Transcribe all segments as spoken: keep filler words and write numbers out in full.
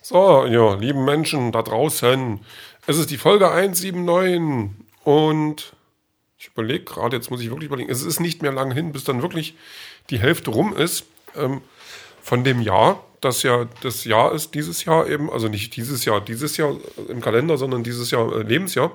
So, ihr lieben Menschen da draußen, es ist die Folge hundertneunundsiebzig und ich überlege gerade, jetzt muss ich wirklich überlegen, es ist nicht mehr lange hin, bis dann wirklich die Hälfte rum ist ähm, von dem Jahr, das ja das Jahr ist, dieses Jahr eben, also nicht dieses Jahr, dieses Jahr im Kalender, sondern dieses Jahr äh, Lebensjahr.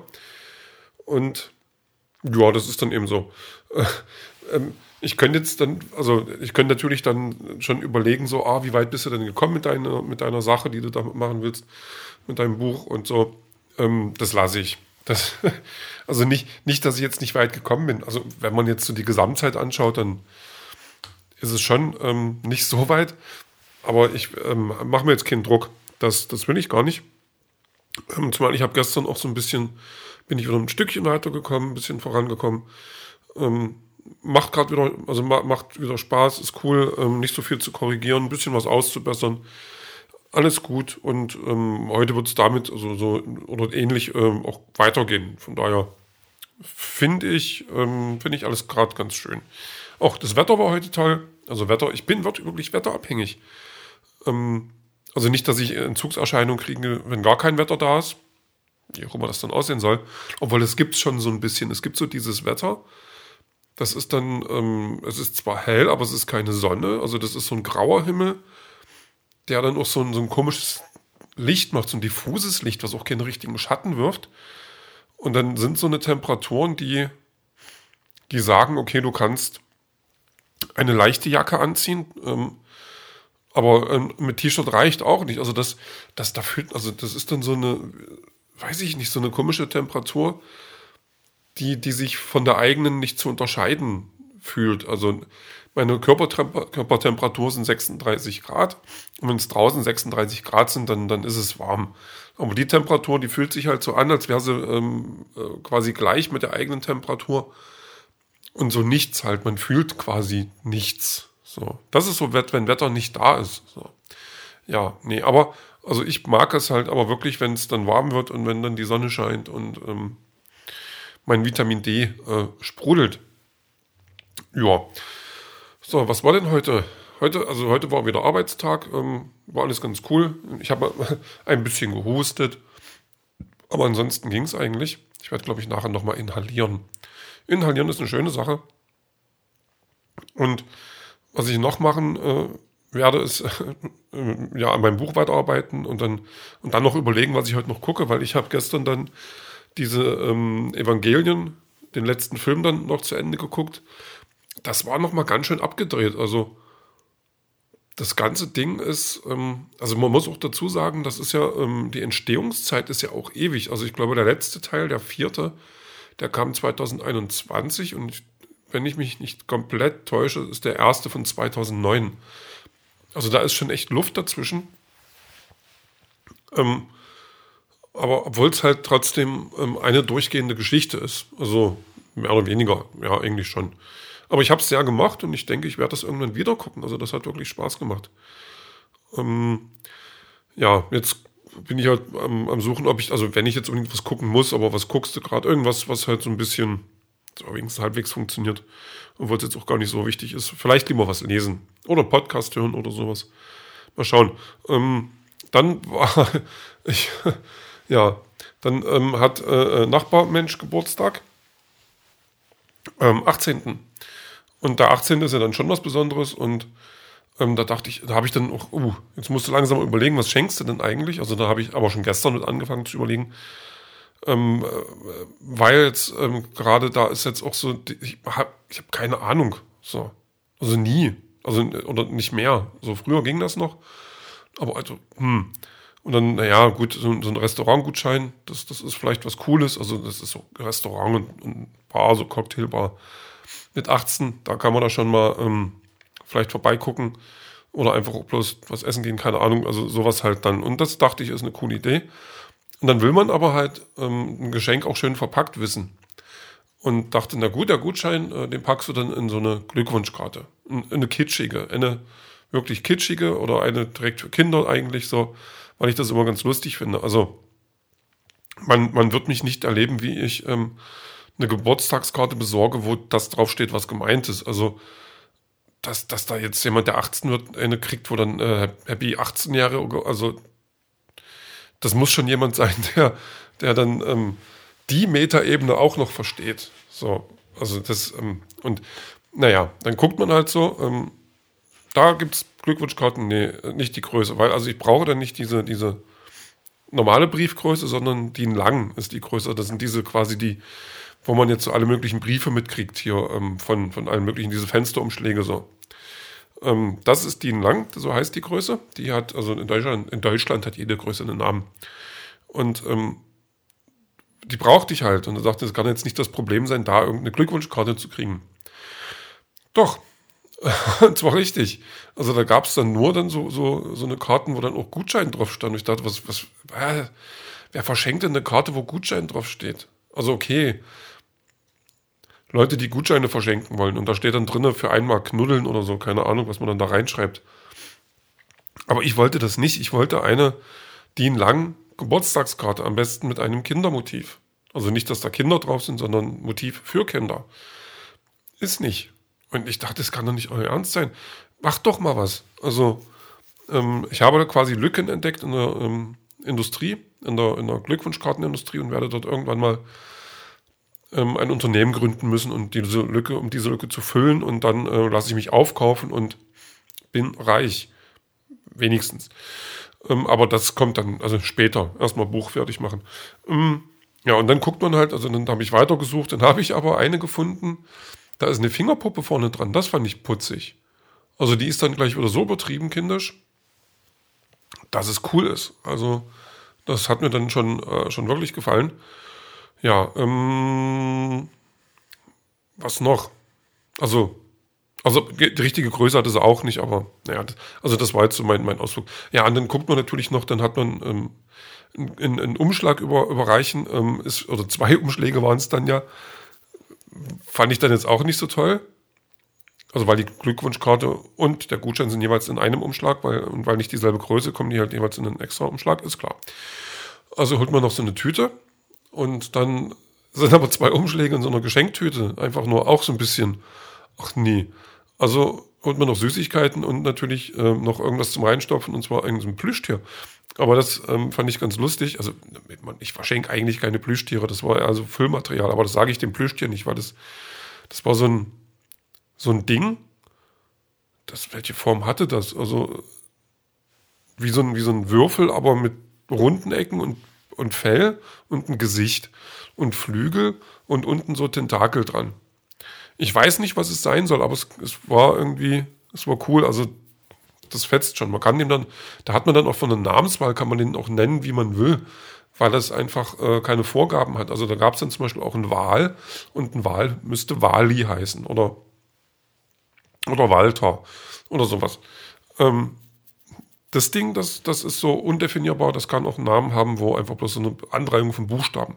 Und ja, das ist dann eben so. Äh, ähm, ich könnte jetzt dann, also ich könnte natürlich dann schon überlegen, so, ah, wie weit bist du denn gekommen mit deiner, mit deiner Sache, die du da machen willst, mit deinem Buch und so. Ähm, das lasse ich. Das, also nicht, nicht, dass ich jetzt nicht weit gekommen bin. Also wenn man jetzt so die Gesamtzeit anschaut, dann ist es schon ähm, nicht so weit. Aber ich ähm, mache mir jetzt keinen Druck. Das, das will ich gar nicht. Ähm, zumal ich habe gestern auch so ein bisschen, bin ich wieder ein Stückchen weitergekommen, ein bisschen vorangekommen. Ähm, macht gerade wieder, also ma, macht wieder Spaß, ist cool, ähm, nicht so viel zu korrigieren, ein bisschen was auszubessern. Alles gut und ähm, heute wird es damit also so oder ähnlich ähm, auch weitergehen. Von daher finde ich, ähm, finde ich alles gerade ganz schön. Auch das Wetter war heute toll. Also Wetter, ich bin wirklich wetterabhängig. Ähm, also nicht, dass ich Entzugserscheinungen kriege, wenn gar kein Wetter da ist. Wie auch immer das dann aussehen soll. Obwohl es gibt schon so ein bisschen, es gibt so dieses Wetter, das ist dann, ähm, es ist zwar hell, aber es ist keine Sonne. Also das ist so ein grauer Himmel, der dann auch so ein, so ein komisches Licht macht, so ein diffuses Licht, was auch keinen richtigen Schatten wirft. Und dann sind so eine Temperaturen, die, die sagen, okay, du kannst eine leichte Jacke anziehen, ähm, aber ähm, mit T-Shirt reicht auch nicht. Also das, das da fühlt, also das ist dann so eine, weiß ich nicht, so eine komische Temperatur, die, die sich von der eigenen nicht zu unterscheiden fühlt. Also meine Körpertemper- Körpertemperatur sind sechsunddreißig Grad. Und wenn es draußen sechsunddreißig Grad sind, dann, dann ist es warm. Aber die Temperatur, die fühlt sich halt so an, als wäre sie ähm, äh, quasi gleich mit der eigenen Temperatur. Und so nichts halt. Man fühlt quasi nichts. So. Das ist so, wenn Wetter nicht da ist. So. Ja, nee, aber also ich mag es halt aber wirklich, wenn es dann warm wird und wenn dann die Sonne scheint und ähm, mein Vitamin D äh, sprudelt. Ja. So, was war denn heute? Heute, also heute war wieder Arbeitstag, ähm, war alles ganz cool. Ich habe ein bisschen gehustet, aber ansonsten ging es eigentlich. Ich werde, glaube ich, nachher nochmal inhalieren. Inhalieren ist eine schöne Sache. Und was ich noch machen äh, werde, ist äh, ja an meinem Buch weiterarbeiten und dann, und dann noch überlegen, was ich heute noch gucke, weil ich habe gestern dann diese ähm, Evangelien, den letzten Film dann noch zu Ende geguckt. Das war nochmal ganz schön abgedreht. Also das ganze Ding ist, ähm, also man muss auch dazu sagen, das ist ja, ähm, die Entstehungszeit ist ja auch ewig. Also ich glaube, der letzte Teil, der vierte, der kam zwanzig einundzwanzig und ich, wenn ich mich nicht komplett täusche, ist der erste von zweitausendneun. Also da ist schon echt Luft dazwischen. Ähm, aber obwohl es halt trotzdem ähm, eine durchgehende Geschichte ist. Also mehr oder weniger, ja, eigentlich schon. Aber ich habe es sehr gemacht und ich denke, ich werde das irgendwann wieder gucken. Also das hat wirklich Spaß gemacht. Ähm, ja, jetzt bin ich halt am, am Suchen, ob ich, also wenn ich jetzt unbedingt was gucken muss, aber was guckst du gerade? Irgendwas, was halt so ein bisschen, so wenigstens halbwegs funktioniert. Obwohl es jetzt auch gar nicht so wichtig ist. Vielleicht lieber was lesen oder Podcast hören oder sowas. Mal schauen. Ähm, dann war ich, ja, dann ähm, hat äh, Nachbarmensch Geburtstag. Ähm, achtzehnten Und der achtzehnte ist ja dann schon was Besonderes und ähm, da dachte ich, da habe ich dann auch, uh, jetzt musst du langsam überlegen, was schenkst du denn eigentlich? Also da habe ich aber schon gestern mit angefangen zu überlegen, ähm, äh, weil jetzt ähm, gerade da ist jetzt auch so, ich habe ich hab keine Ahnung, so, also nie, also oder nicht mehr. So früher ging das noch, aber also, hm. Und dann, naja, gut, so, so ein Restaurantgutschein, das, das ist vielleicht was Cooles, also das ist so Restaurant und, und Bar, so Cocktailbar. Mit achtzehn, da kann man da schon mal ähm, vielleicht vorbeigucken oder einfach auch bloß was essen gehen, keine Ahnung, also sowas halt dann. Und das dachte ich, ist eine coole Idee. Und dann will man aber halt ähm, ein Geschenk auch schön verpackt wissen. Und dachte, na gut, der Gutschein, äh, den packst du dann in so eine Glückwunschkarte. In, in eine kitschige, eine wirklich kitschige oder eine direkt für Kinder eigentlich so, weil ich das immer ganz lustig finde. Also man, man wird mich nicht erleben, wie ich ähm, eine Geburtstagskarte besorge, wo das draufsteht, was gemeint ist. Also, dass, dass da jetzt jemand, der achtzehn wird, eine kriegt, wo dann äh, Happy achtzehn Jahre, also das muss schon jemand sein, der, der dann ähm, die Metaebene auch noch versteht. So, also das, ähm, und naja, dann guckt man halt so, ähm, da gibt es Glückwunschkarten, nee, nicht die Größe, weil also ich brauche dann nicht diese, diese normale Briefgröße, sondern die in lang ist die Größe. Das sind diese quasi die, wo man jetzt so alle möglichen Briefe mitkriegt hier ähm, von, von allen möglichen, diese Fensterumschläge so. Ähm, das ist die in lang, so heißt die Größe. Die hat, also in Deutschland, in Deutschland hat jede Größe einen Namen. Und ähm, die brauchte ich halt. Und er sagte, es kann jetzt nicht das Problem sein, da irgendeine Glückwunschkarte zu kriegen. Doch. Und zwar richtig. Also da gab es dann nur dann so, so, so eine Karten, wo dann auch Gutschein drauf stand. Und ich dachte, was, was, äh, wer verschenkt denn eine Karte, wo Gutschein drauf steht? Also okay, Leute, die Gutscheine verschenken wollen. Und da steht dann drin für einmal knuddeln oder so, keine Ahnung, was man dann da reinschreibt. Aber ich wollte das nicht. Ich wollte eine die in lang Geburtstagskarte, am besten mit einem Kindermotiv. Also nicht, dass da Kinder drauf sind, sondern Motiv für Kinder. Ist nicht. Und ich dachte, das kann doch nicht euer Ernst sein. Macht doch mal was. Also, ähm, ich habe da quasi Lücken entdeckt in der ähm, Industrie, in der, in der Glückwunschkartenindustrie und werde dort irgendwann mal ähm, ein Unternehmen gründen müssen, und diese Lücke, um diese Lücke zu füllen. Und dann äh, lasse ich mich aufkaufen und bin reich. Wenigstens. Ähm, aber das kommt dann, also später. Erstmal Buch fertig machen. Ähm, ja, und dann guckt man halt, also dann habe ich weitergesucht, dann habe ich aber eine gefunden. Da ist eine Fingerpuppe vorne dran. Das fand ich putzig. Also die ist dann gleich wieder so übertrieben kindisch, dass es cool ist. Also das hat mir dann schon, äh, schon wirklich gefallen. Ja, ähm, was noch? Also, also die richtige Größe hatte sie auch nicht, aber naja, das, also das war jetzt so mein, mein Ausflug. Ja, und dann guckt man natürlich noch, dann hat man ähm, einen, einen Umschlag über, überreichen, ähm, ist, oder zwei Umschläge waren es dann ja. Fand ich dann jetzt auch nicht so toll. Also weil die Glückwunschkarte und der Gutschein sind jeweils in einem Umschlag, weil, und weil nicht dieselbe Größe, kommen die halt jeweils in einen extra Umschlag, ist klar. Also holt man noch so eine Tüte und dann sind aber zwei Umschläge in so einer Geschenktüte. Einfach nur auch so ein bisschen, ach nee. Also holt man noch Süßigkeiten und natürlich äh, noch irgendwas zum Reinstopfen, und zwar irgendein Plüschtier. Aber das ähm, fand ich ganz lustig. Also ich verschenke eigentlich keine Plüschtiere, das war also Füllmaterial, aber das sage ich dem Plüschtier nicht, weil das, das war so ein, so ein Ding. Das, welche Form hatte das? Also wie so ein, wie so ein Würfel, aber mit runden Ecken und, und Fell und ein Gesicht und Flügel und unten so Tentakel dran. Ich weiß nicht, was es sein soll, aber es, es war irgendwie, es war cool. Also das fetzt schon. Man kann den dann, da hat man dann auch von der Namenswahl, kann man den auch nennen, wie man will, weil das einfach äh, keine Vorgaben hat. Also da gab es dann zum Beispiel auch einen Wal, und ein Wal müsste Wali heißen oder, oder Walter oder sowas. Ähm, das Ding, das, das ist so undefinierbar, das kann auch einen Namen haben, wo einfach bloß so eine Anreihung von Buchstaben.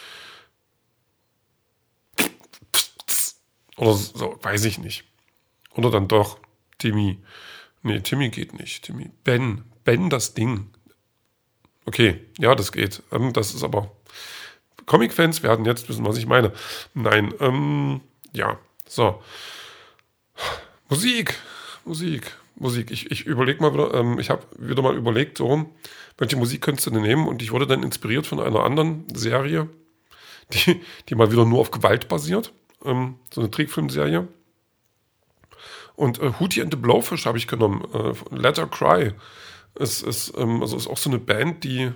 Oder so, weiß ich nicht. Oder dann doch Timmy. Nee, Timmy geht nicht. Timmy. Ben. Ben, das Ding. Okay, ja, das geht. Ähm, das ist aber... Comic-Fans werden jetzt wissen, was ich meine. Nein, ähm, ja, so. Musik. Musik. Musik. Ich, ich überlege mal wieder, ähm, ich habe wieder mal überlegt, so, welche Musik könntest du denn nehmen? Und ich wurde dann inspiriert von einer anderen Serie, die, die mal wieder nur auf Gewalt basiert. Ähm, so eine Trickfilmserie. Und äh, Hootie and the Blowfish habe ich genommen. Äh, Let Her Cry. Es ist, ähm, also ist auch so eine Band, die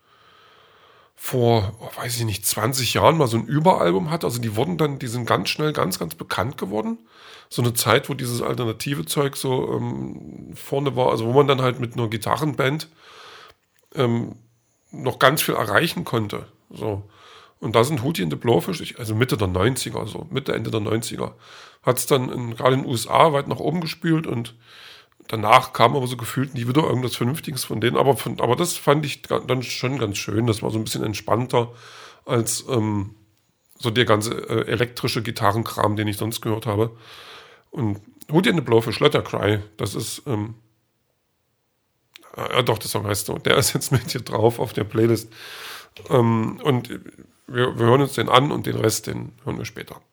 vor, oh, weiß ich nicht, zwanzig Jahren mal so ein Überalbum hat. Also die wurden dann, die sind ganz schnell ganz, ganz bekannt geworden. So eine Zeit, wo dieses alternative Zeug so ähm, vorne war, also wo man dann halt mit einer Gitarrenband ähm, noch ganz viel erreichen konnte. So. Und da sind Hootie and the Blowfish, ich, also Mitte der neunziger, so Mitte, Ende der neunziger, hat es dann in, gerade in den U S A weit nach oben gespült, und danach kam aber so gefühlt nie wieder irgendwas Vernünftiges von denen. Aber, von, aber das fand ich dann schon ganz schön. Das war so ein bisschen entspannter als ähm, so der ganze äh, elektrische Gitarrenkram, den ich sonst gehört habe. Und Hootie and the Blowfish, Let Her Cry, das ist, ähm, ja doch, der Song heißt so. Der ist jetzt mit hier drauf auf der Playlist. Ähm, und wir, wir hören uns den an, und den Rest, den hören wir später.